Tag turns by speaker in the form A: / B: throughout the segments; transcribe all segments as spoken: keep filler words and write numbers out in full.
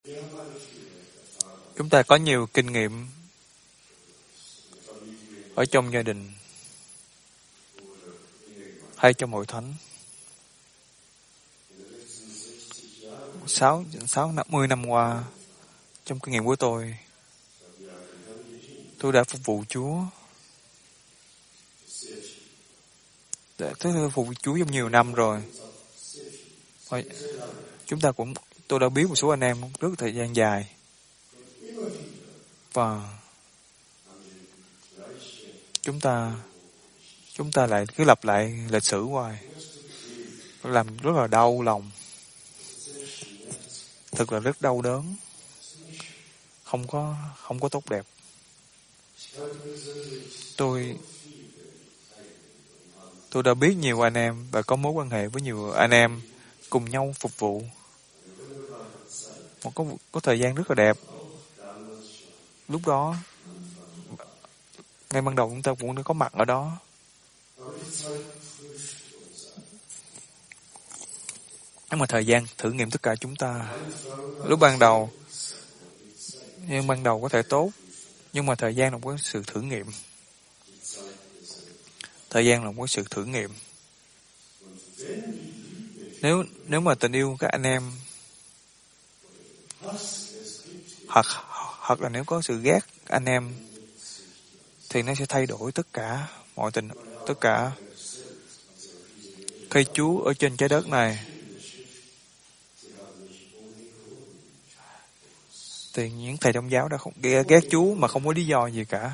A: Chúng ta có nhiều kinh nghiệm ở trong gia đình hay trong hội thánh. Sáu, sáu, năm mươi năm qua, trong kinh nghiệm của tôi, tôi đã phục vụ Chúa. Tôi đã phục vụ Chúa trong nhiều năm rồi. Chúng ta cũng, tôi đã biết một số anh em rất thời gian dài. Và chúng ta, chúng ta lại cứ lặp lại lịch sử hoài. Làm rất là đau lòng. Thật là rất đau đớn. Không có, không có tốt đẹp. Tôi, tôi đã biết nhiều anh em và có mối quan hệ với nhiều anh em cùng nhau phục vụ. Một có, có thời gian rất là đẹp. Lúc đó, ngay ban đầu chúng ta cũng đã có mặt ở đó. Nhưng mà thời gian thử nghiệm tất cả chúng ta. Lúc ban đầu, nhưng ban đầu có thể tốt, nhưng mà thời gian là một sự thử nghiệm. Thời gian là một sự thử nghiệm. Nếu nếu mà tình yêu các anh em, hoặc hoặc là nếu có sự ghét anh em, thì nó sẽ thay đổi tất cả mọi tình, tất cả. Khi Chúa ở trên trái đất này, thì những thầy trong giáo đã không ghét, ghét Chúa mà không có lý do gì cả.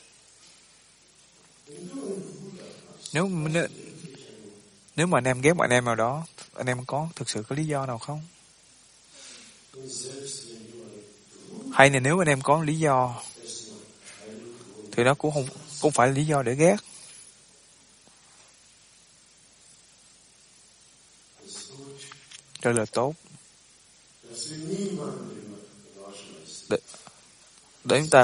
A: Nếu nếu, nếu mà anh em ghét một anh em nào đó, anh em có thực sự có lý do nào không? Hay là nếu anh em có lý do, thì nó cũng không cũng phải là lý do để ghét. Đây là tốt. Để, để chúng ta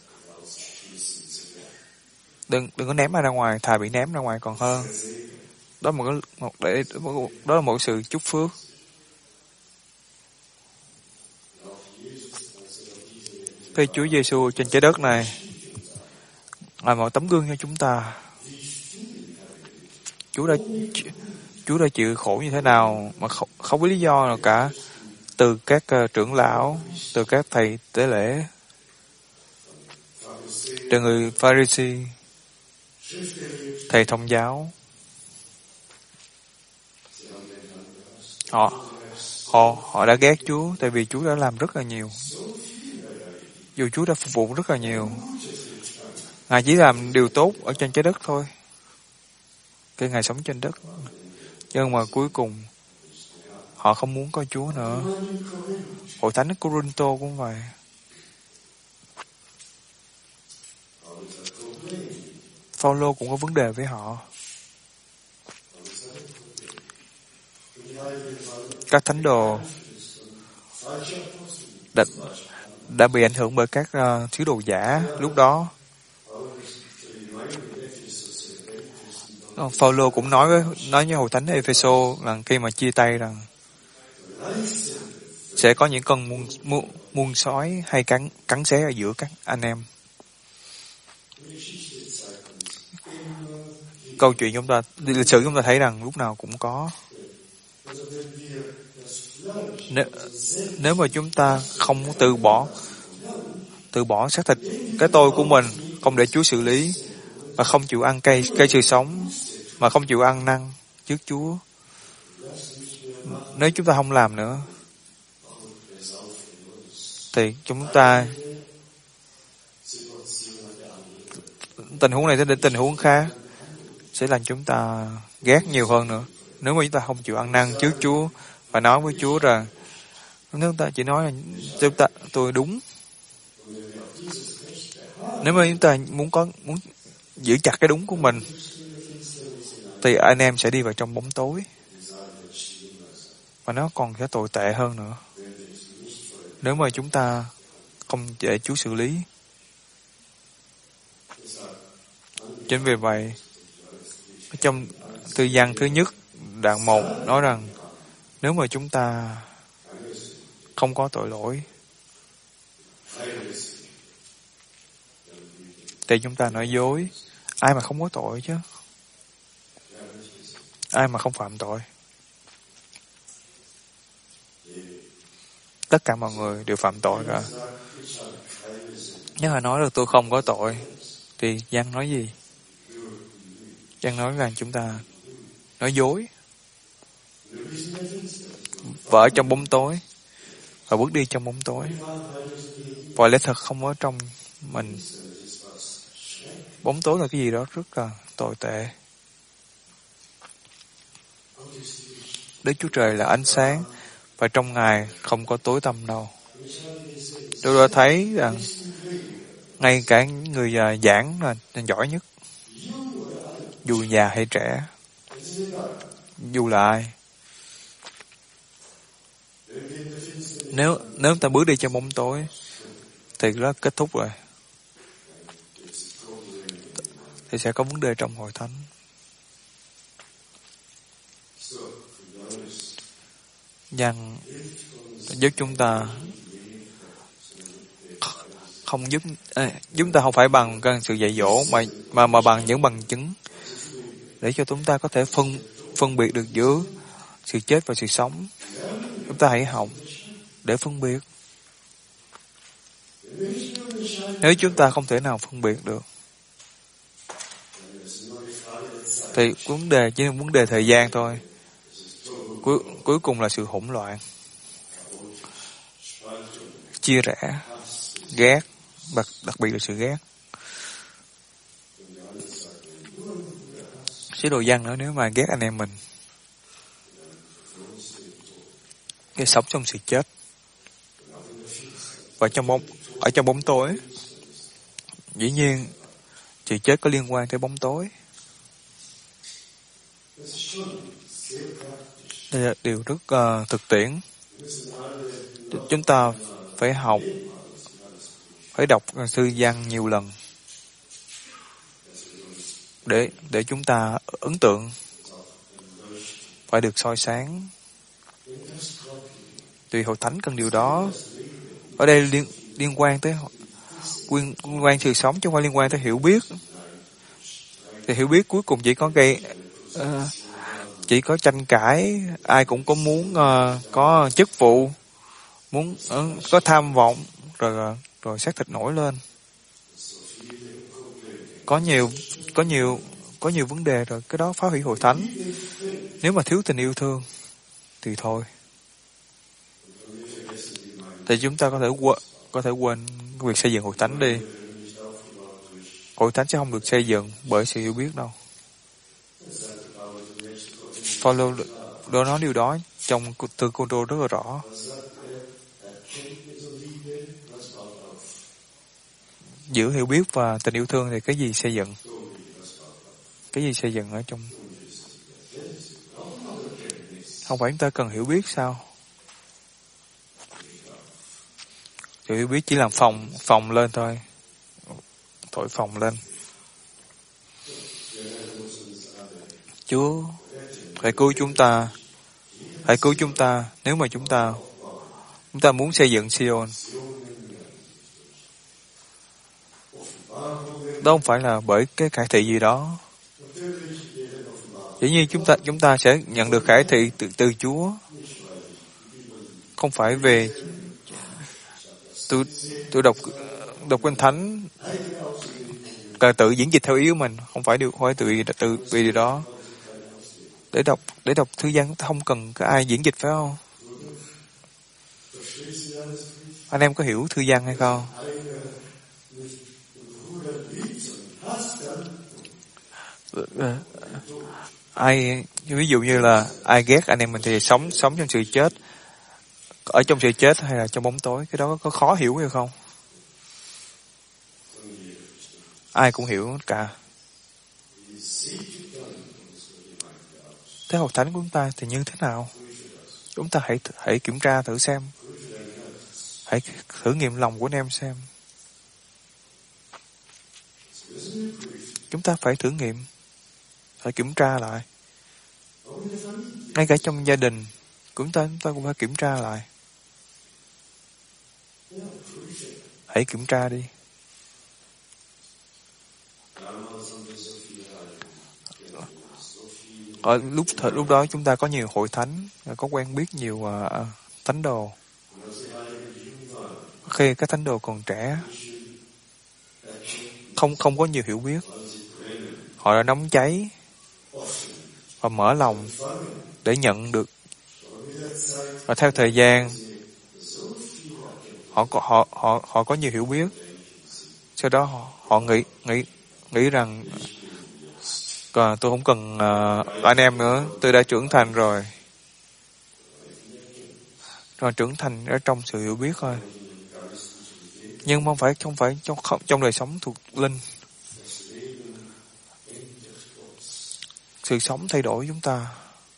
A: đừng đừng có ném ai ra ngoài, thà bị ném ra ngoài còn hơn. Đó một cái một để đó là một sự chúc phước. Khi Chúa Giêsu trên trái đất này là một tấm gương cho chúng ta. Chúa đã Chúa đã chịu khổ như thế nào mà không, không có lý do nào cả, từ các uh, trưởng lão, từ các thầy tế lễ, từ người Pha-ri-si, thầy thông giáo. Họ họ họ đã ghét Chúa, tại vì Chúa đã làm rất là nhiều. Dù Chúa đã phục vụ rất là nhiều, Ngài chỉ làm điều tốt ở trên trái đất thôi. Khi Ngài sống trên đất, nhưng mà cuối cùng họ không muốn có Chúa nữa. Hội thánh Cô-rinh-tô cũng vậy. Phao-lô cũng có vấn đề với họ. Các thánh đồ đã, đã bị ảnh hưởng bởi các uh, sứ đồ giả lúc đó. Phao-lô cũng nói với nói với hội thánh Ê-phê-sô là khi mà chia tay rằng sẽ có những con muôn, muôn, muôn sói hay cắn cắn xé ở giữa các anh em. Câu chuyện chúng ta, lịch sử chúng ta thấy rằng lúc nào cũng có. Nếu, nếu mà chúng ta không từ bỏ từ bỏ xác thịt cái tôi của mình, không để Chúa xử lý, và không chịu ăn cây cây sự sống, mà không chịu ăn năn trước Chúa, nếu chúng ta không làm nữa, thì chúng ta tình huống này sẽ đến tình huống khác, sẽ làm chúng ta ghét nhiều hơn nữa. Nếu mà chúng ta không chịu ăn năn trước Chúa và nói với Chúa rằng, nếu chúng ta chỉ nói là chúng ta tôi đúng, nếu mà chúng ta muốn có muốn giữ chặt cái đúng của mình, thì anh em sẽ đi vào trong bóng tối, và nó còn sẽ tồi tệ hơn nữa nếu mà chúng ta không để Chúa xử lý. Chính vì vậy, trong Thư Giăng thứ nhất đoạn một nói rằng, nếu mà chúng ta không có tội lỗi. Thì chúng ta nói dối. Ai mà không có tội chứ? Ai mà không phạm tội? Tất cả mọi người đều phạm tội cả. Nếu mà nói được tôi không có tội, thì Giăng nói gì? Giăng nói rằng chúng ta nói dối. Và ở trong bóng tối, và bước đi trong bóng tối. Và lẽ thật không ở trong mình. Bóng tối là cái gì đó rất là tồi tệ. Đức Chúa Trời là ánh sáng, và trong Ngài không có tối tăm đâu. Tôi đã thấy rằng ngay cả người già giảng là giỏi nhất, dù già hay trẻ, dù là ai. Nếu nếu ta bước đi trong bóng tối, thì đó kết thúc rồi. Thì sẽ có vấn đề trong hội thánh. Giăng giúp chúng ta không giúp à, chúng ta không phải bằng sự dạy dỗ mà mà mà bằng những bằng chứng để cho chúng ta có thể phân phân biệt được giữa sự chết và sự sống. Chúng ta hãy học để phân biệt. Nếu chúng ta không thể nào phân biệt được, thì vấn đề chỉ là vấn đề thời gian thôi. Cuối, cuối cùng là sự hỗn loạn, chia rẽ, ghét, đặc, đặc biệt là sự ghét. Sứ đồ Giăng nữa, nếu mà ghét anh em mình, cái sống trong sự chết, và trong bóng, ở trong bóng tối, dĩ nhiên sự chết có liên quan tới bóng tối. Đây là điều rất uh, thực tiễn. Chúng ta phải học, phải đọc thư Giăng nhiều lần để để chúng ta ấn tượng, phải được soi sáng. Tùy hội thánh cần điều đó. Ở đây liên liên quan tới liên, liên quan sự sống, chứ không phải liên quan tới hiểu biết. Thì hiểu biết cuối cùng chỉ có gây uh, chỉ có tranh cãi, ai cũng có muốn uh, có chức vụ, muốn uh, có tham vọng, rồi rồi xác thịt nổi lên. Có nhiều có nhiều có nhiều vấn đề rồi, cái đó phá hủy hội thánh. Nếu mà thiếu tình yêu thương thì thôi. Thì chúng ta có thể quên, có thể quên việc xây dựng hội thánh đi. Hội thánh sẽ không được xây dựng bởi sự hiểu biết đâu. Phaolô đó nói điều đó trong thư Cô-tô rất là rõ. Giữa hiểu biết và tình yêu thương thì cái gì xây dựng? Cái gì xây dựng ở trong? Không phải chúng ta cần hiểu biết sao? Sự hiểu biết chỉ làm phòng phòng lên thôi, thổi phòng lên. Chúa hãy cứu chúng ta, hãy cứu chúng ta. Nếu mà chúng ta chúng ta muốn xây dựng Sion, đó không phải là bởi cái khải thị gì đó. Dĩ nhiên chúng ta chúng ta sẽ nhận được khải thị từ từ Chúa, không phải về tôi tôi đọc đọc kinh thánh cần tự diễn dịch theo ý của mình, không phải điều phải tự tự vì điều đó. Để đọc để đọc thư Giăng không cần có ai diễn dịch, phải không? Anh em có hiểu thư Giăng hay không? Ai ví dụ như là ai ghét anh em mình thì sống sống trong sự chết, ở trong sự chết hay là trong bóng tối, cái đó có khó hiểu hay không? Ai cũng hiểu cả. Thế hội thánh của chúng ta thì như thế nào? Chúng ta hãy hãy kiểm tra thử xem, hãy thử nghiệm lòng của anh em xem. Chúng ta phải thử nghiệm, phải kiểm tra lại. Ngay cả trong gia đình, chúng ta chúng ta cũng phải kiểm tra lại. Hãy kiểm tra đi. Ở lúc thời lúc đó chúng ta có nhiều hội thánh, có quen biết nhiều uh, thánh đồ. Khi các thánh đồ còn trẻ, không không có nhiều hiểu biết, họ đã nóng cháy và mở lòng để nhận được. Và theo thời gian, họ có họ họ họ có nhiều hiểu biết. Sau đó họ, họ nghĩ nghĩ nghĩ rằng à, tôi không cần uh, anh em nữa, tôi đã trưởng thành rồi. Rồi trưởng thành ở trong sự hiểu biết thôi. Nhưng không phải không phải trong trong đời sống thuộc linh. Sự sống thay đổi chúng ta.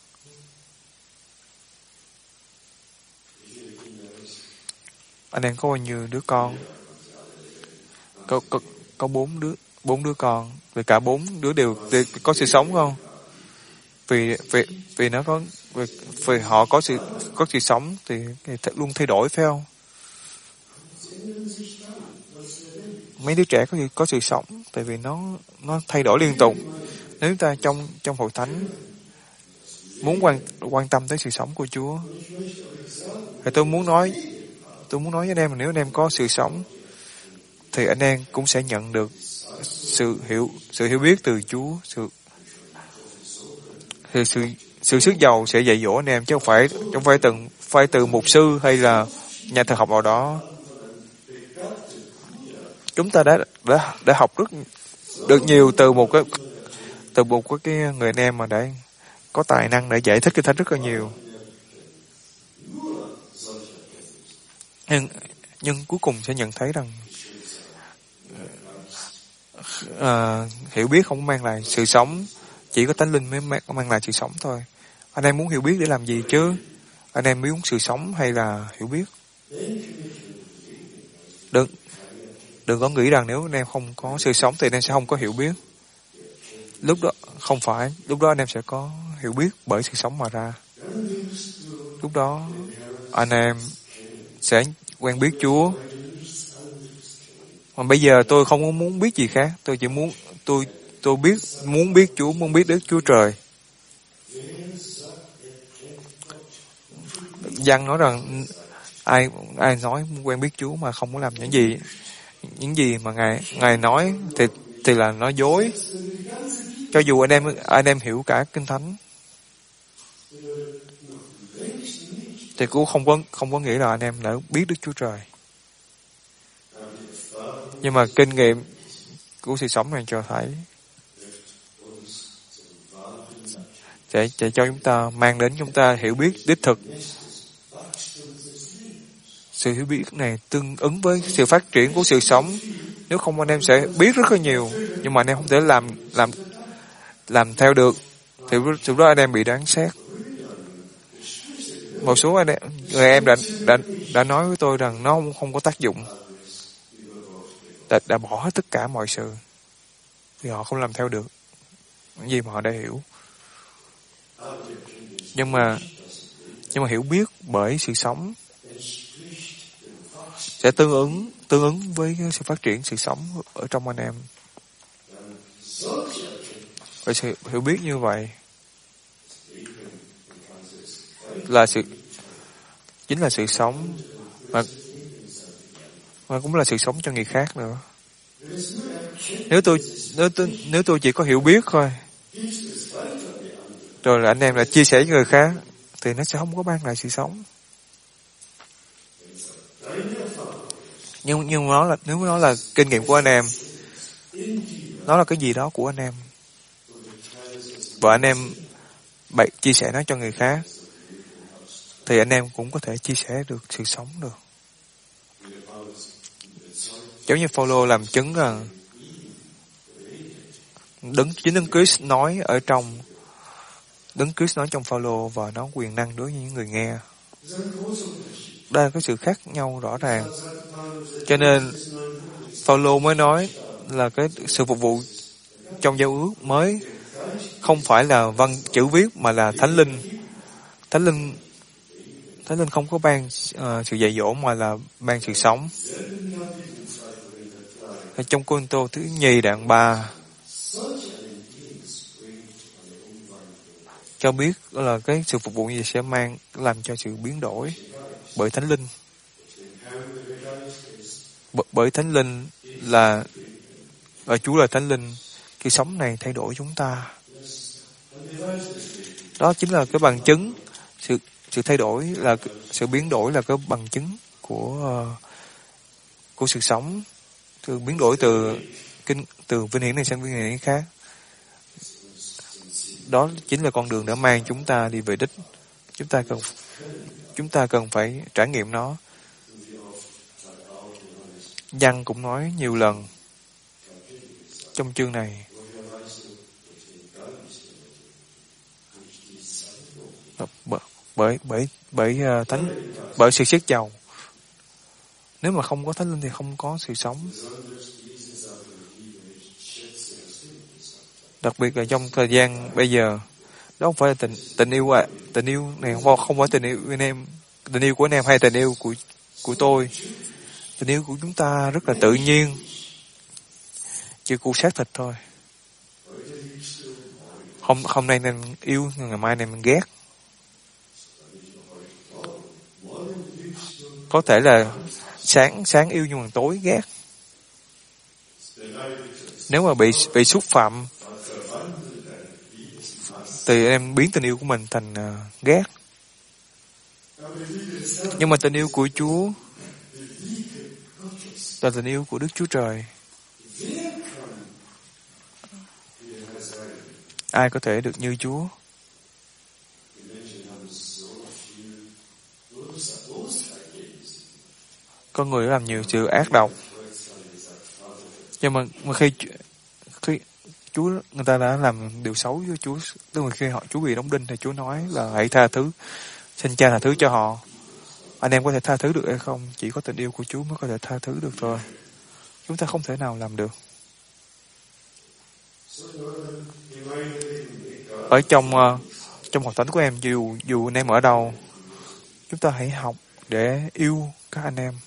A: Anh em có bao nhiêu đứa con? Có có có bốn đứa bốn đứa con. Vì cả bốn đứa đều, đều có sự sống không? Vì vì vì nó có vì, vì họ có sự có sự sống thì, thì luôn thay đổi, phải không? Mấy đứa trẻ có có sự sống tại vì nó nó thay đổi liên tục. Nếu chúng ta trong trong hội thánh muốn quan quan tâm tới sự sống của Chúa, thì tôi muốn nói tôi muốn nói với anh em là nếu anh em có sự sống thì anh em cũng sẽ nhận được sự hiểu sự hiểu biết từ Chúa, sự thì sự sự sức giàu sẽ dạy dỗ anh em, chứ không phải không phải từng phải từ mục sư hay là nhà thờ học nào đó. Chúng ta đã đã đã học rất được nhiều từ một cái từ một cái người anh em mà đã có tài năng để giải thích cái thánh rất là nhiều. Nhưng nhưng cuối cùng sẽ nhận thấy rằng uh, hiểu biết không mang lại sự sống, chỉ có Thánh Linh mới mang, mang lại sự sống thôi. Anh em muốn hiểu biết để làm gì chứ? Anh em muốn sự sống hay là hiểu biết? Đừng đừng có nghĩ rằng nếu anh em không có sự sống thì anh em sẽ không có hiểu biết. Lúc đó không phải, lúc đó anh em sẽ có hiểu biết bởi sự sống mà ra. Lúc đó anh em sẽ quen biết Chúa. Mà bây giờ tôi không muốn biết gì khác, tôi chỉ muốn tôi tôi biết muốn biết Chúa, muốn biết Đức Chúa Trời. Giăng nói rằng ai ai nói quen biết Chúa mà không có làm những gì những gì mà ngài ngài nói thì thì là nói dối. Cho dù anh em anh em hiểu cả Kinh Thánh thì cũng không có không có nghĩa là anh em đã biết Đức Chúa Trời. Nhưng mà kinh nghiệm của sự sống này cho thấy sẽ, sẽ cho chúng ta mang đến chúng ta hiểu biết đích thực. Sự hiểu biết này tương ứng với sự phát triển của sự sống. Nếu không anh em sẽ biết rất là nhiều, nhưng mà anh em không thể làm làm làm theo được, thì lúc đó anh em bị đáng xét. Một số anh em, người em đã đã đã nói với tôi rằng nó không, không có tác dụng, đã, đã bỏ hết tất cả mọi sự vì họ không làm theo được những gì mà họ đã hiểu. Nhưng mà nhưng mà hiểu biết bởi sự sống sẽ tương ứng tương ứng với sự phát triển sự sống ở trong anh em. Và sự hiểu biết như vậy là sự chính là sự sống, mà mà cũng là sự sống cho người khác nữa. Nếu tôi nếu tôi nếu tôi chỉ có hiểu biết thôi, rồi là anh em là chia sẻ với người khác, thì nó sẽ không có mang lại sự sống. Nhưng nhưng nó là nếu nó là kinh nghiệm của anh em, nó là cái gì đó của anh em, và anh em bày chia sẻ nó cho người khác, thì anh em cũng có thể chia sẻ được sự sống được. Giống như Phaolô làm chứng rằng Đấng chính Đấng Christ nói ở trong Đấng Christ nói trong Phaolô, và nó quyền năng đối với những người nghe. Đây là cái sự khác nhau rõ ràng. Cho nên Phaolô mới nói là cái sự phục vụ trong giao ước mới không phải là văn chữ viết mà là Thánh Linh. Thánh Linh Thánh Linh không có ban uh, sự dạy dỗ mà là ban sự sống. Ở trong Cô-rinh-tô thứ nhì đoạn ba cho biết là cái sự phục vụ gì sẽ mang làm cho sự biến đổi bởi Thánh Linh. B- bởi Thánh Linh là ở Chúa là Thánh Linh, cái sống này thay đổi chúng ta. Đó chính là cái bằng chứng, sự sự thay đổi là sự biến đổi là cái bằng chứng của uh, của sự sống, sự biến đổi từ kinh từ vinh hiển này sang vinh hiển khác. Đó chính là con đường đã mang chúng ta đi về đích. Chúng ta cần chúng ta cần phải trải nghiệm nó. Giăng cũng nói nhiều lần trong chương này bởi bởi bởi uh, thánh bởi sự siết dầu. Nếu mà không có Thánh Linh thì không có sự sống. Đặc biệt là trong thời gian bây giờ, đó không phải là tình tình yêu à, tình yêu này không, không phải tình yêu anh em, tình yêu của anh em hay tình yêu của của tôi. Tình yêu của chúng ta rất là tự nhiên, chỉ cụ xác thịt thôi. Hôm hôm nay nên yêu, ngày mai nên mình ghét. Có thể là sáng sáng yêu nhưng mà tối ghét. Nếu mà bị bị xúc phạm thì em biến tình yêu của mình thành uh, ghét. Nhưng mà tình yêu của Chúa là tình yêu của Đức Chúa Trời. Ai có thể được như Chúa? Có người làm nhiều sự ác độc, nhưng mà, mà khi khi Chúa người ta đã làm điều xấu với Chúa, tức là khi họ Chúa bị đóng đinh thì Chúa nói là hãy tha thứ, xin Cha tha thứ cho họ. Anh em có thể tha thứ được hay không? Chỉ có tình yêu của Chúa mới có thể tha thứ được thôi. Chúng ta không thể nào làm được. Ở trong uh, trong học thánh của em, dù dù anh em ở đâu, chúng ta hãy học để yêu các anh em.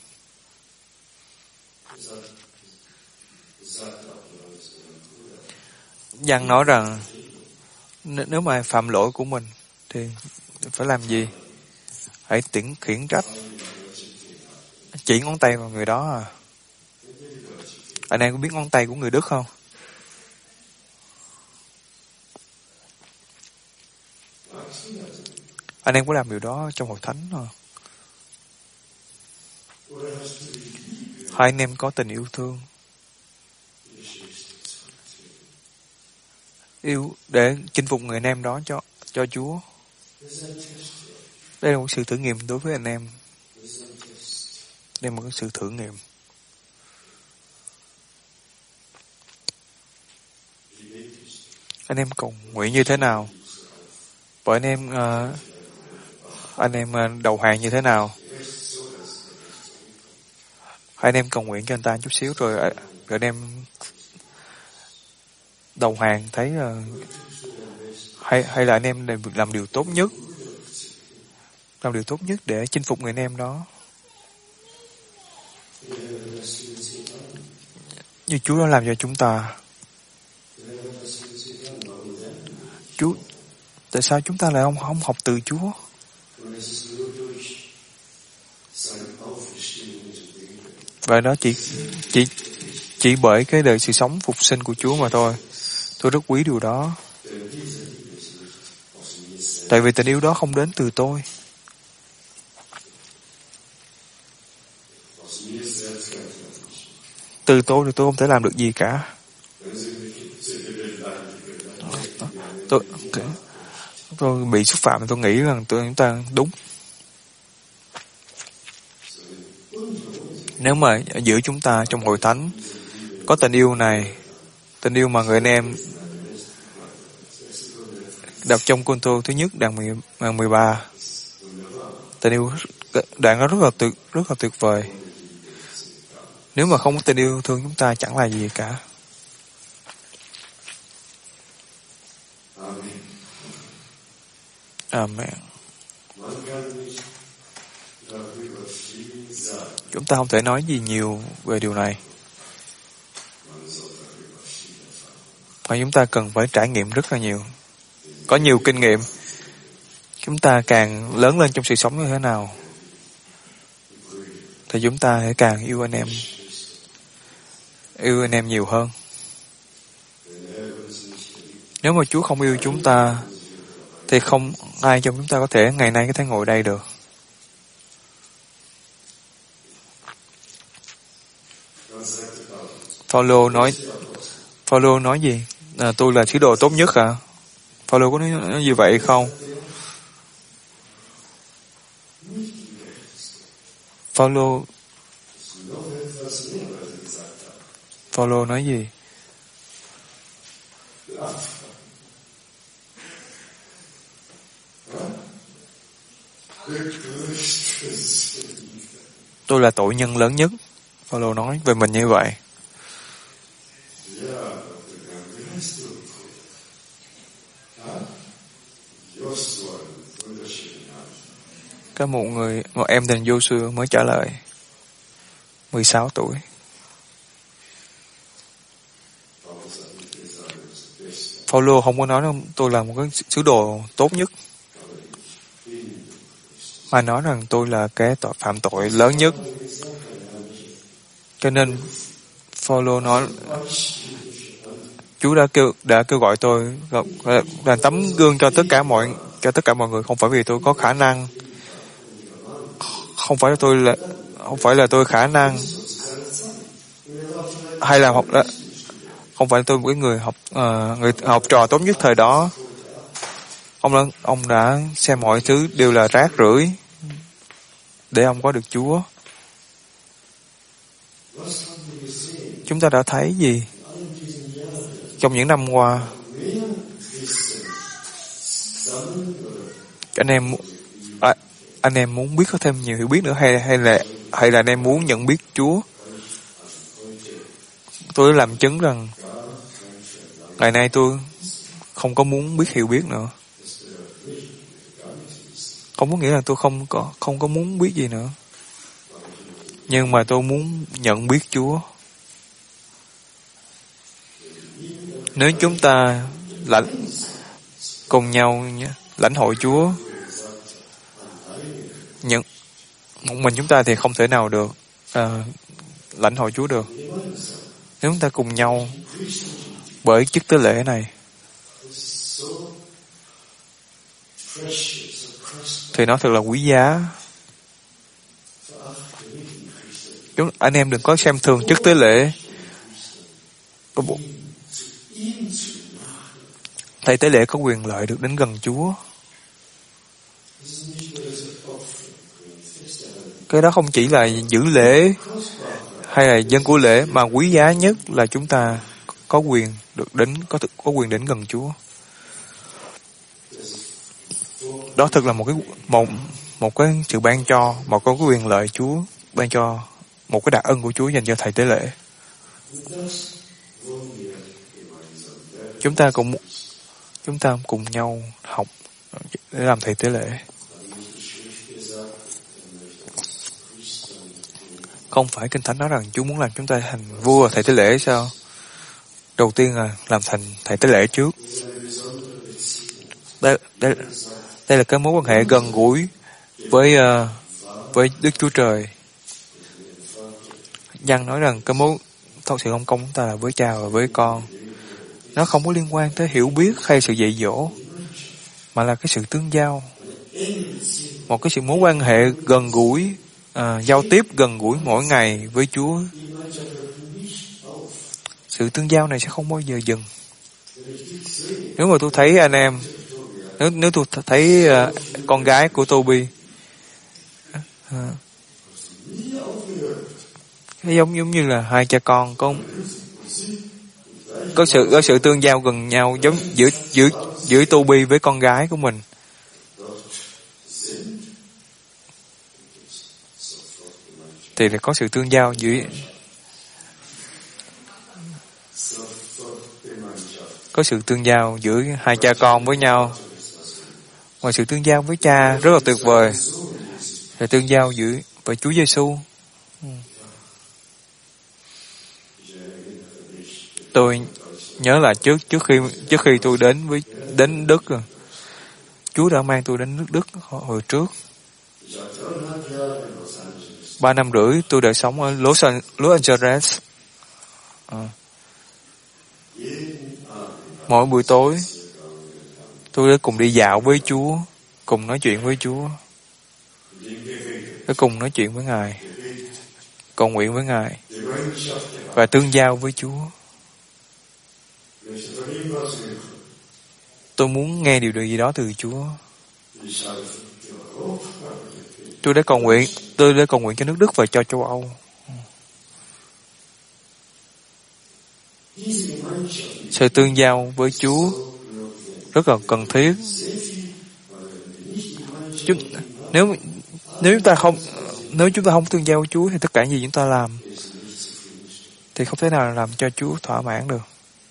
A: Giăng nói rằng nếu mà phạm lỗi của mình thì phải làm gì? Hãy tiễn khiển trách, chỉ ngón tay vào người đó à. Anh em có biết ngón tay của người Đức không? Anh em có làm điều đó trong hội thánh à? Hai anh em có tình yêu thương, yêu để chinh phục người anh em đó cho cho Chúa. Đây là một sự thử nghiệm đối với anh em. Đây là một sự thử nghiệm. Anh em cầu nguyện như thế nào? Bởi anh em uh, anh em uh, đầu hàng như thế nào? Hai anh em cầu nguyện cho anh ta chút xíu rồi, rồi anh em đầu hàng thấy uh, hay hay là anh em làm điều tốt nhất, làm điều tốt nhất để chinh phục người anh em đó. Như Chúa đã làm cho chúng ta. Chúa, tại sao chúng ta lại không không học từ Chúa? Và đó chỉ chỉ chỉ bởi cái đời sự sống phục sinh của Chúa mà thôi. Tôi rất quý điều đó. Tại vì tình yêu đó không đến từ tôi. Từ tôi thì tôi không thể làm được gì cả. Tôi tôi bị xúc phạm, tôi nghĩ rằng tôi chúng ta đúng. Nếu mà giữa chúng ta trong hội thánh có tình yêu này, tình yêu mà người anh em đọc trong Cô-rinh-tô thứ nhất đoạn mười ba, tình yêu đoạn đó rất là tuyệt, rất là tuyệt vời. Nếu mà không có tình yêu thương chúng ta chẳng là gì cả. Amen. Chúng ta không thể nói gì nhiều về điều này. Và chúng ta cần phải trải nghiệm rất là nhiều. Có nhiều kinh nghiệm. Chúng ta càng lớn lên trong sự sống như thế nào, thì chúng ta sẽ càng yêu anh em. Yêu anh em nhiều hơn. Nếu mà Chúa không yêu chúng ta, thì không ai trong chúng ta có thể ngày nay có thể ngồi đây được. Phaolô nói Phaolô nói gì? À, tôi là sứ đồ tốt nhất à? Phaolô có nói, nói như vậy không? Phaolô Phaolô nói gì? Tôi là tội nhân lớn nhất. Phaolô nói về mình như vậy. Có một người, một em tên Joshua mới trả lời, mười sáu tuổi. Phaolô không có nói rằng tôi là một cái sứ đồ tốt nhất, mà nói rằng tôi là cái tội phạm tội lớn nhất. Cho nên Phaolô nói Chúa đã kêu đã kêu gọi tôi là tấm gương cho tất cả mọi cho tất cả mọi người, không phải vì tôi có khả năng, không phải là tôi là không phải là tôi khả năng hay là học không phải là tôi một cái người học uh, người học trò tốt nhất thời đó. Ông đã, ông đã xem mọi thứ đều là rác rưởi để ông có được Chúa. Chúng ta đã thấy gì trong những năm qua? Anh em à, anh em muốn biết có thêm nhiều hiểu biết nữa, hay hay là hay là anh em muốn nhận biết Chúa? Tôi làm chứng rằng ngày nay tôi không có muốn biết hiểu biết nữa. Không có nghĩa là tôi không có không có muốn biết gì nữa, nhưng mà tôi muốn nhận biết Chúa. Nếu chúng ta lãnh cùng nhau lãnh hội Chúa, nhận một mình chúng ta thì không thể nào được à, lãnh hội Chúa được. Nếu chúng ta cùng nhau bởi chức tế lễ này, thì nó thật là quý giá. Chúng anh em đừng có xem thường chức tế lễ. Thầy tế lễ có quyền lợi được đến gần Chúa. Cái đó không chỉ là giữ lễ hay là dân của lễ, mà quý giá nhất là chúng ta có quyền được đến có thực, có quyền đến gần Chúa. Đó thật là một cái một một cái sự ban cho, một cái quyền lợi Chúa ban cho, một cái đặc ân của Chúa dành cho thầy tế lễ. Chúng ta cùng chúng ta cùng nhau học để làm thầy tế lễ. Không phải Kinh Thánh nói rằng Chúa muốn làm chúng ta thành vua thầy tế lễ sao? Đầu tiên là làm thành thầy tế lễ trước. Đây, đây, đây là cái mối quan hệ gần gũi với uh, với Đức Chúa Trời. Giăng nói rằng cái mối thật sự công công chúng ta là với Cha và với Con. Nó không có liên quan tới hiểu biết hay sự dạy dỗ, mà là cái sự tương giao, một cái sự mối quan hệ gần gũi, à, giao tiếp gần gũi mỗi ngày với Chúa. Sự tương giao này sẽ không bao giờ dừng. Nếu mà tôi thấy anh em, nếu nếu tôi thấy uh, con gái của Toby, uh, giống giống như là hai cha con có có sự có sự tương giao gần nhau, giống giữa giữa giữa Toby với con gái của mình. Thì là có sự tương giao giữa có sự tương giao giữa hai cha con với nhau. Ngoài sự tương giao với Cha rất là tuyệt vời, thì tương giao giữa với Chúa Giêsu Ừ. Tôi nhớ là trước trước khi trước khi tôi đến với đến Đức rồi, Chúa đã mang tôi đến nước Đức hồi trước. Ba năm rưỡi tôi đã sống ở Los, Los Angeles. À. Mỗi buổi tối tôi đã cùng đi dạo với Chúa, cùng nói chuyện với Chúa, đã cùng nói chuyện với Ngài, cầu nguyện với Ngài và tương giao với Chúa. Tôi muốn nghe điều gì đó từ Chúa. Tôi đã cầu nguyện, tôi đã cầu nguyện cho nước Đức và cho châu Âu. Sự tương giao với Chúa rất là cần thiết. Chúng, nếu nếu chúng ta không nếu chúng ta không tương giao với Chúa thì tất cả gì chúng ta làm thì không thể nào làm cho Chúa thỏa mãn được.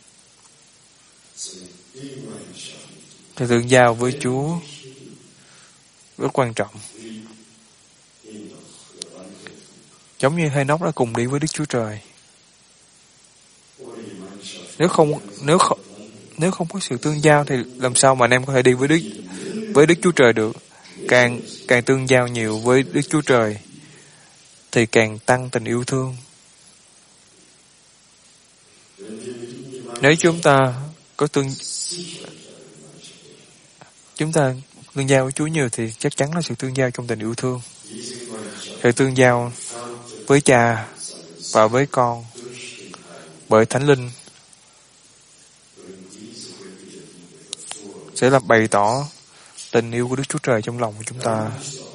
A: Thì tương giao với Chúa rất quan trọng. Giống như Hê-nóc đã cùng đi với Đức Chúa Trời. Nếu không nếu không nếu không có sự tương giao thì làm sao mà anh em có thể đi với Đức với Đức Chúa Trời được? Càng càng tương giao nhiều với Đức Chúa Trời thì càng tăng tình yêu thương. Nếu chúng ta có tương chúng ta tương giao với Chúa nhiều thì chắc chắn là sự tương giao trong tình yêu thương. Sự tương giao với Cha và với Con bởi Thánh Linh sẽ là bày tỏ tình yêu của Đức Chúa Trời trong lòng của chúng ta.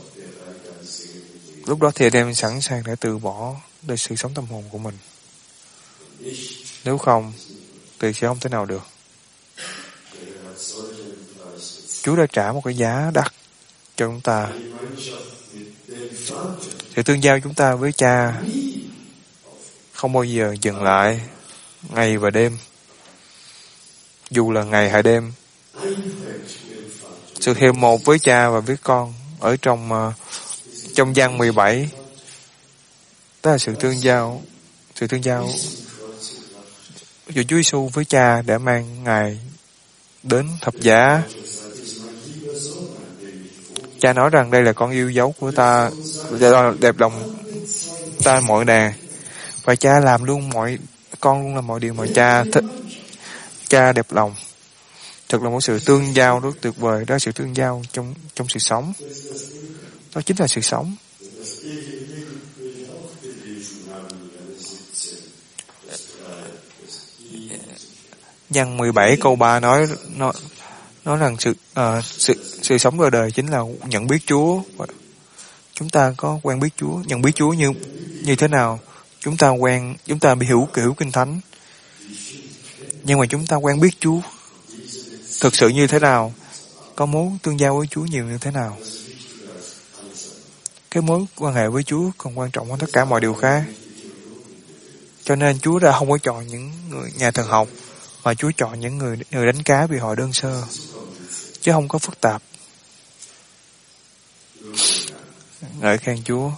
A: Lúc đó thì anh em sẵn sàng để từ bỏ để sự sống tâm hồn của mình. Nếu không thì sẽ không thể nào được. Chúa đã trả một cái giá đắt cho chúng ta. Sự tương giao chúng ta với Cha không bao giờ dừng lại ngày và đêm. Dù là ngày hay đêm. Sự hiệp một với Cha và với Con ở trong uh, trong Giăng mười bảy, đó là sự tương giao, sự tương giao giữa Chúa Giêsu với Cha để mang Ngài đến thập giá. Cha nói rằng đây là con yêu dấu của ta, đẹp lòng ta mọi đàn, và Cha làm luôn mọi, con luôn làm mọi điều mà Cha thích, Cha đẹp lòng. Thật là một sự tương giao rất tuyệt vời. Đó là sự tương giao trong trong sự sống. Đó chính là sự sống. Giăng mười bảy câu ba nói nói nói rằng sự uh, sự sự sống đời đời chính là nhận biết Chúa. Chúng ta có quen biết Chúa, nhận biết Chúa như như thế nào? Chúng ta quen, chúng ta bị hiểu hiểu Kinh Thánh. Nhưng mà chúng ta quen biết Chúa thực sự như thế nào? Có mối tương giao với Chúa nhiều như thế nào? Cái mối quan hệ với Chúa còn quan trọng hơn tất cả mọi điều khác. Cho nên Chúa đã không có chọn những người nhà thần học, mà Chúa chọn những người người đánh cá vì họ đơn sơ, chứ không có phức tạp. Ngợi khen Chúa.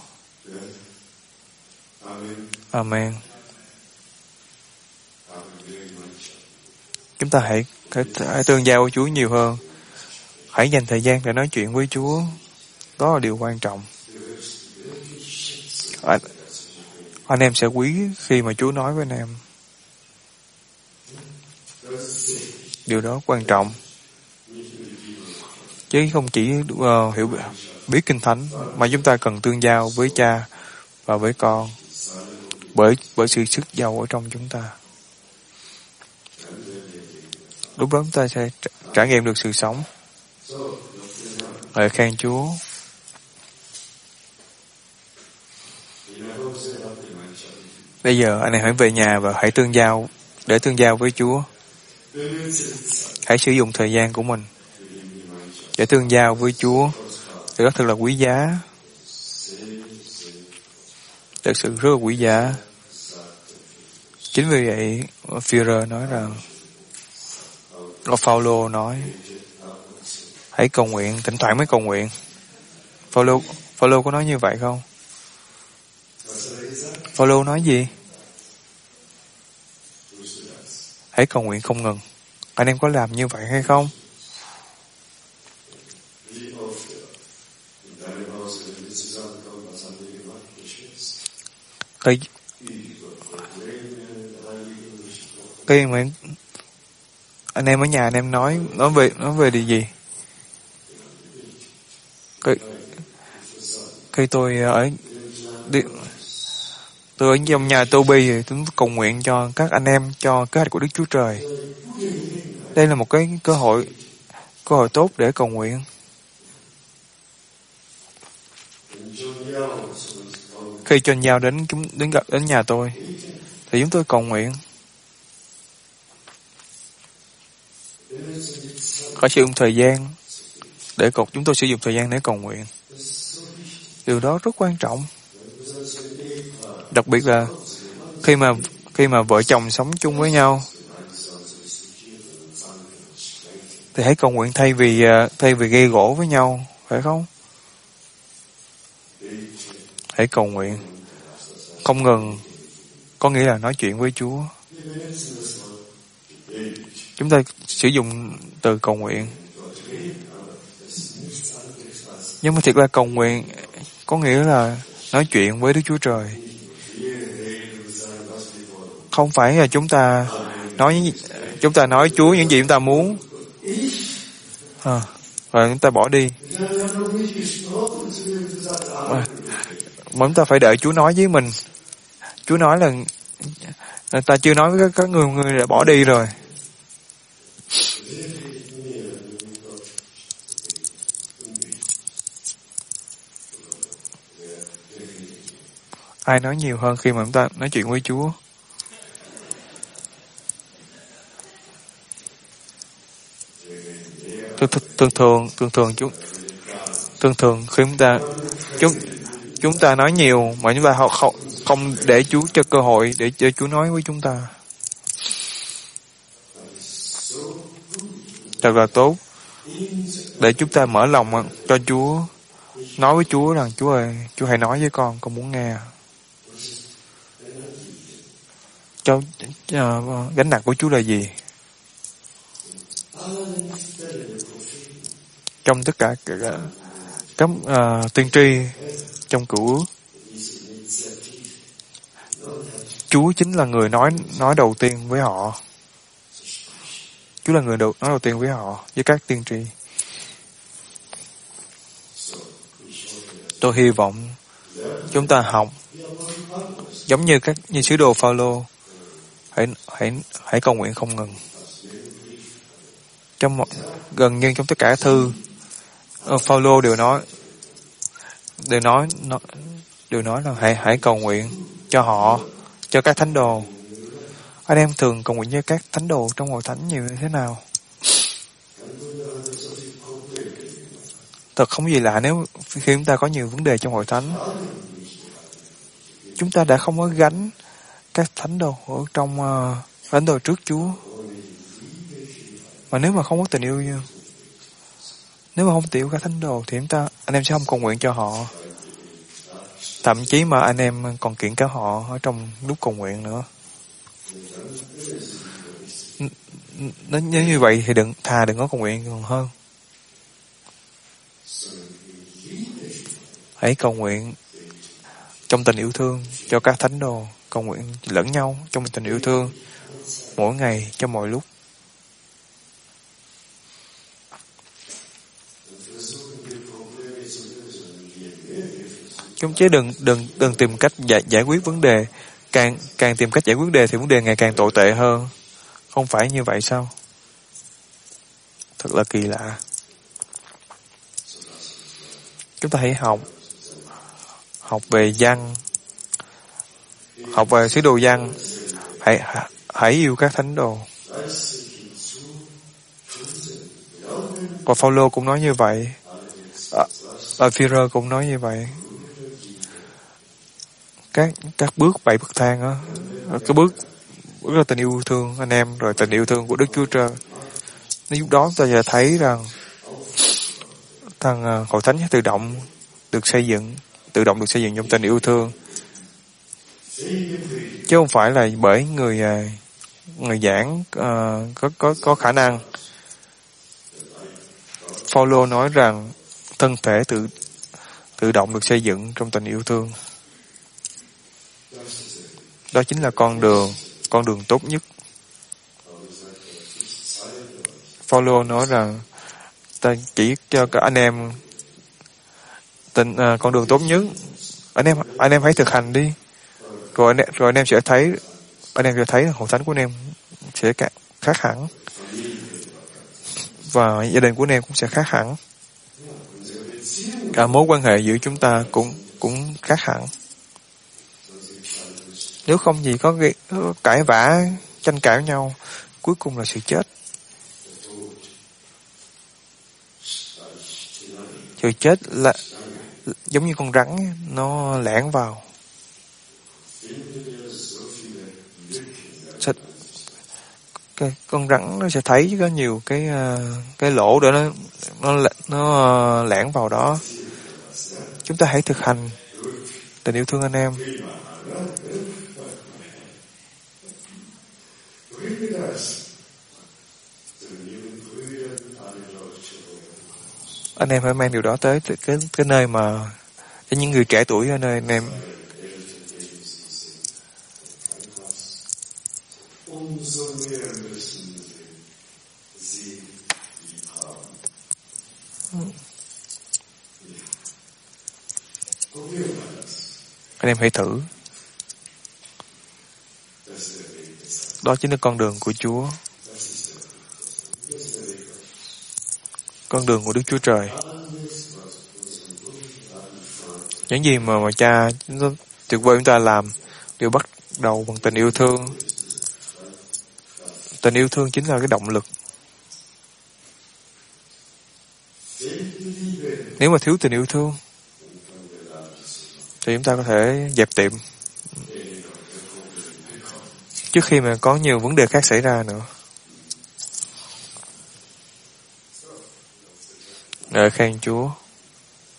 A: Amen. Chúng ta hãy, hãy, hãy tương giao với Chúa nhiều hơn. Hãy dành thời gian để nói chuyện với Chúa. Đó là điều quan trọng. Anh, anh em sẽ quý khi mà Chúa nói với anh em. Điều đó quan trọng. Chứ không chỉ uh, hiểu biết Kinh Thánh, mà chúng ta cần tương giao với Cha và với Con bởi bởi sự sức giàu ở trong chúng ta. Lúc đó chúng ta sẽ trải nghiệm được sự sống. Lời khen Chúa. Bây giờ anh em hãy về nhà và hãy tương giao để tương giao với Chúa. Hãy sử dụng thời gian của mình để tương giao với Chúa. Điều đó thật là quý giá. Thật sự rất là quý giá. Chính vì vậy, Führer nói rằng, Phaolô nói, hãy cầu nguyện, thỉnh thoảng mới cầu nguyện. Phaolô, Phaolô có nói như vậy không? Phaolô nói gì? Hãy cầu nguyện không ngừng. Anh em có làm như vậy hay không? Khi, khi mà anh em ở nhà anh em nói nói về nói về điều gì? Khi, khi tôi ở đi, tôi ở trong nhà Toby thì tôi cầu nguyện cho các anh em, cho kế hoạch của Đức Chúa Trời. Đây là một cái cơ hội cơ hội tốt để cầu nguyện. Khi John Giao đến chúng đến gặp đến nhà tôi thì chúng tôi cầu nguyện. Có sử dụng thời gian để cầu, chúng tôi sử dụng thời gian để cầu nguyện. Điều đó rất quan trọng. Đặc biệt là khi mà khi mà vợ chồng sống chung với nhau thì hãy cầu nguyện thay vì thay vì gây gổ với nhau, phải không? Hãy cầu nguyện không ngừng, có nghĩa là nói chuyện với Chúa. Chúng ta sử dụng từ cầu nguyện, nhưng mà thiệt là cầu nguyện có nghĩa là nói chuyện với Đức Chúa Trời. Không phải là chúng ta nói chúng ta nói Chúa những gì chúng ta muốn à, và chúng ta bỏ đi. À, mà chúng ta phải đợi Chúa nói với mình. Chúa nói là người ta chưa nói với các người người đã bỏ đi rồi. Ai nói nhiều hơn khi mà chúng ta nói chuyện với Chúa? Thường thường thường thường thường chúng thường thường khi chúng ta chúng chúng ta nói nhiều mà chúng ta không không để Chúa cho cơ hội để cho Chúa nói với chúng ta. Thật là tốt để chúng ta mở lòng cho Chúa, nói với Chúa rằng Chúa ơi, Chúa hãy nói với con, con muốn nghe. Cho uh, gánh nặng của Chúa là gì? Trong tất cả các, các uh, tiên tri trong Cựu Ước, Chúa chính là người nói nói đầu tiên với họ. Chúa là người đầu, nói đầu tiên với họ, với các tiên tri. Tôi hy vọng chúng ta học giống như các như sứ đồ Phaolô, hãy hãy hãy cầu nguyện không ngừng. Trong một, gần như trong tất cả thư, Phaolô đều nói đều nói đều nói là hãy hãy cầu nguyện cho họ, cho các thánh đồ. Anh em thường cầu nguyện với các thánh đồ trong hội thánh nhiều như thế nào? Thật không gì lạ nếu khi chúng ta có nhiều vấn đề trong hội thánh, chúng ta đã không có gánh các thánh đồ ở trong uh, thánh đồ trước Chúa. Mà nếu mà không có tình yêu, nếu mà không tình yêu các thánh đồ thì chúng ta anh em sẽ không cầu nguyện cho họ. Thậm chí mà anh em còn kiện cáo họ ở trong lúc cầu nguyện nữa. Nếu như vậy thì đừng thà đừng có cầu nguyện còn hơn. Hãy cầu nguyện trong tình yêu thương cho các thánh đồ, cầu nguyện lẫn nhau trong tình yêu thương mỗi ngày, trong mọi lúc. Chúng chứ đừng đừng đừng tìm cách giải giải quyết vấn đề, càng càng tìm cách giải quyết vấn đề thì vấn đề ngày càng tồi tệ hơn. Không phải như vậy sao? Thật là kỳ lạ. Chúng ta hãy học học về văn, học về sứ đồ văn. Hãy hãy yêu các thánh đồ. Và Phaolô cũng nói như vậy. Và Phi-rơ cũng nói như vậy. Các các bước bảy bậc thang á, cái bước bước là tình yêu thương anh em, rồi tình yêu thương của Đức Chúa Trời. Nếu lúc đó ta sẽ thấy rằng thằng hội thánh tự động được xây dựng, tự động được xây dựng trong tình yêu thương. chứ không phải là bởi người người giảng uh, có có có khả năng. Phaolô nói rằng thân thể tự tự động được xây dựng trong tình yêu thương. Đó chính là con đường, con đường tốt nhất. Phaolô nói rằng ta chỉ cho các anh em tình uh, con đường tốt nhất. Anh em anh em hãy thực hành đi, rồi anh em, rồi anh em sẽ thấy anh em sẽ thấy hội thánh của anh em sẽ khác hẳn, và gia đình của anh em cũng sẽ khác hẳn. Cả mối quan hệ giữa chúng ta cũng cũng khác hẳn. Nếu không gì có cái cãi vã, tranh cãi với nhau, cuối cùng là sự chết. Sự chết là giống như con rắn, nó lẻn vào. Sẽ, cái, con rắn nó sẽ thấy có nhiều cái cái lỗ để nó nó nó lẻn vào đó. Chúng ta hãy thực hành tình yêu thương anh em. Anh em phải mang điều đó tới cái cái nơi mà đến những người trẻ tuổi ở nơi anh em. Anh em hãy thử. Đó chính là con đường của Chúa, con đường của Đức Chúa Trời. Những gì mà, mà Cha tuyệt vời chúng ta làm đều bắt đầu bằng tình yêu thương. Tình yêu thương chính là cái động lực. Nếu mà thiếu tình yêu thương thì chúng ta có thể dẹp tiệm trước khi mà có nhiều vấn đề khác xảy ra nữa. Ngợi khen Chúa.